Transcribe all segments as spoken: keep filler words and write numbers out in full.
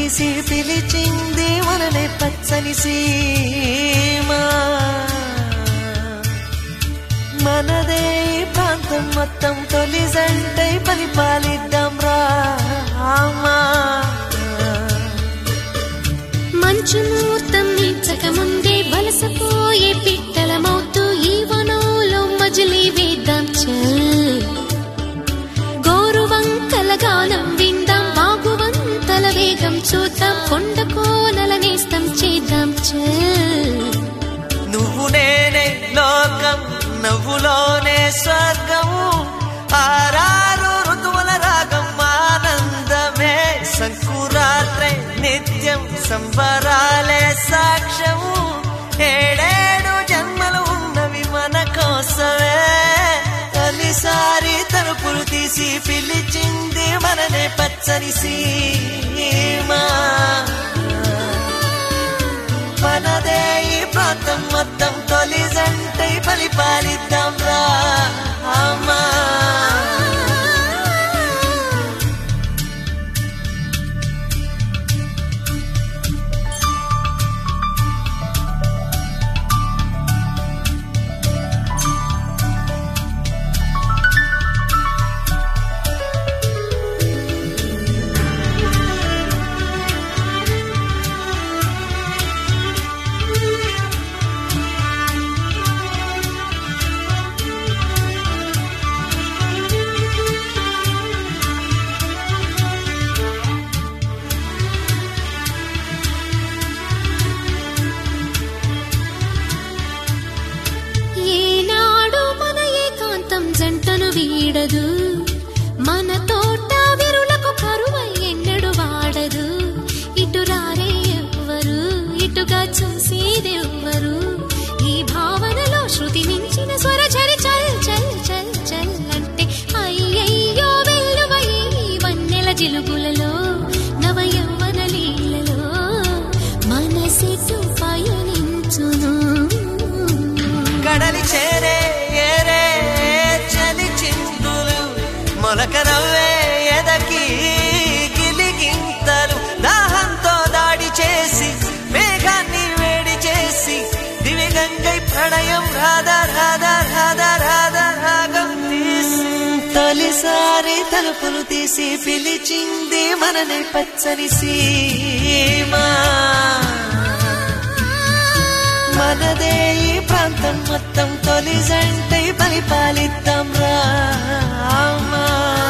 తీసి పిలిచింది మననే పచ్చని సీమా. మనదే ప్రాంతం మొత్తం తొలి జంటై పరిపాలిద్దాం రామా. మంచు ముహూర్తం నిచ్చక ముందే వలసపోయే పిట్టల మౌతు ఈ వనంలో మజిలీ వేద్దాం చల్. గోరువంకల గానం విందాం, బాగువంతల వేగం చూద్దాం, కొండ కోనల నేస్తం చేద్దాం చల్. నువ్వు నేనే లోకం, నవ్వులోనే స్వర్గం, ఆరారు ఋతువుల రాగం ఆనందమే సంకురాత్రే నిత్యం సంబరాలే సాక్ష్యం. ఏడేడు జన్మలు ఉన్నవి మన కోసమే, తొలిసారి తలుపులు తీసి పిలిచింది మననే పచ్చని సీమా. మనదే ఈ ప్రాంతం మొత్తం తొలి జంటై పరిపాలిద్దాం రామా. జంటను వీడదు, మన తోట విరులకు కరువై ఎన్నడు వాడదు. ఇటు రారే ఎవ్వరు, ఇటుగా చూసేదెవ్వరు, ఈ భావనలో శృతి మించిన స్వరఝరి చల్ చల్ చల్ చల్ అంటే అయ్యయ్యో వెల్లువయి వన్నెల జిలుగులలో నవ యవ్వన లీలలో మనసెటు పయనించును. కడలి చేరే ఏరే చలి చిందులు, మొలక నవ్వే ఎదకి గిలిగింతలు, దాహంతో దాడి చేసి మేఘాన్ని వేడి చేసి దివి గంగై ప్రణయం రాధా రాధా రాధా రాధా రాగం తీసి తొలిసారి తలుపులు తీసి పిలిచింది మననే పచ్చని సీమా. మనదే ఈ ప్రాంతం మొత్తం తొలి జంటై పరిపాలిద్దాం రామా.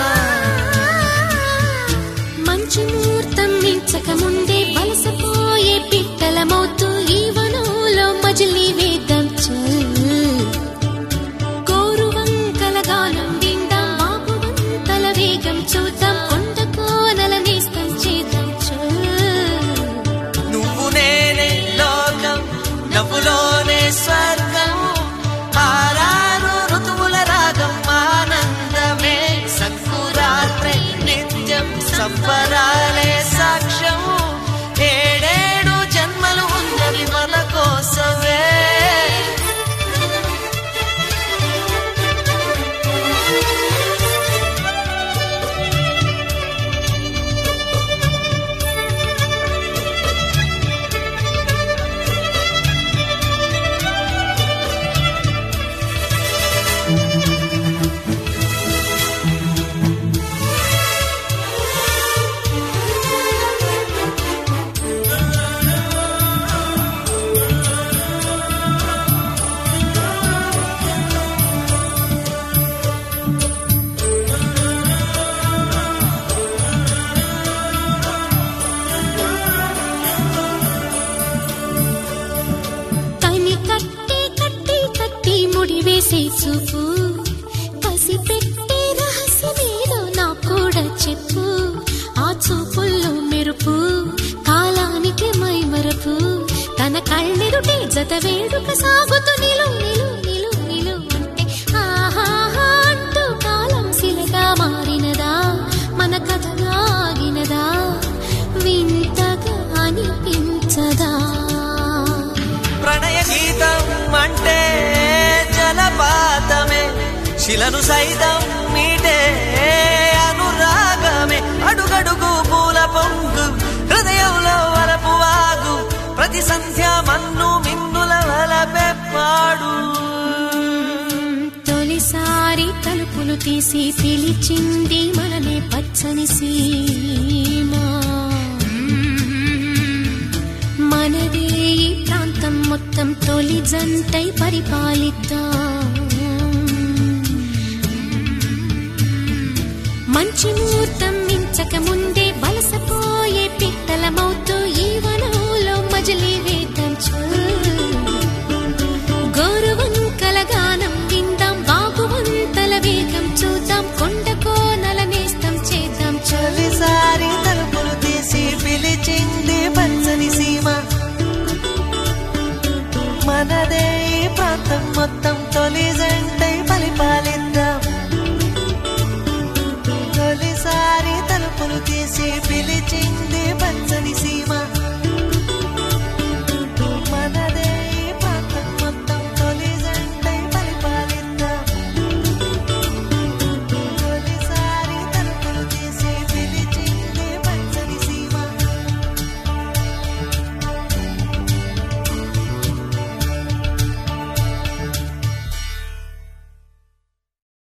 మంచు ముహూర్తం నిచ్చక ముందే వలసపోయే పిట్టల మౌతు ఈ వనంలో మజిలీ వేద్దాం చల్. గోరువంకల గానం విందాం, బాగువంతల వేగం చూద్దాం, కొండ కోనల నేస్తం చేద్దాం చల్. నువ్వు నేనే లోకం, నవ్వులోనే స్వర్గం, ఆరారు ఋతువుల రాగం ఆనందమే సంకురాత్రే నిత్యం సంబరాలే సాక్ష్యం. ఏడేడు జన్మలు ఉన్నవి మన కోసమే. చూపు కసి పెట్టే రహస్యమేదో నా కూడా చెప్పు. ఆ చూపుల్లో మెరుపు కాలానికి మైమరపు, తన కళ్ళెదుటే జత వేడుక సాగుతూ నిలు నిలు నిలు నిలు అంటే ఆహాహా అంటూ కాలం శిలగా మారినదా, మన కథగా ఆగినదా, వింతగా అనిపించదా. ప్రణయ గీతం అంటే జలపాతమే, శిలను సైతం మీటే అనురాగమే, అడుగడుగు పూల పొంగు హృదయం తీసి పిలిచింది మననే పచ్చని సీమా. మనదే ఈ ప్రాంతం మొత్తం తొలి జంటై పరిపాలిద్దాం. మంచి ముహూర్తం మించక ముందే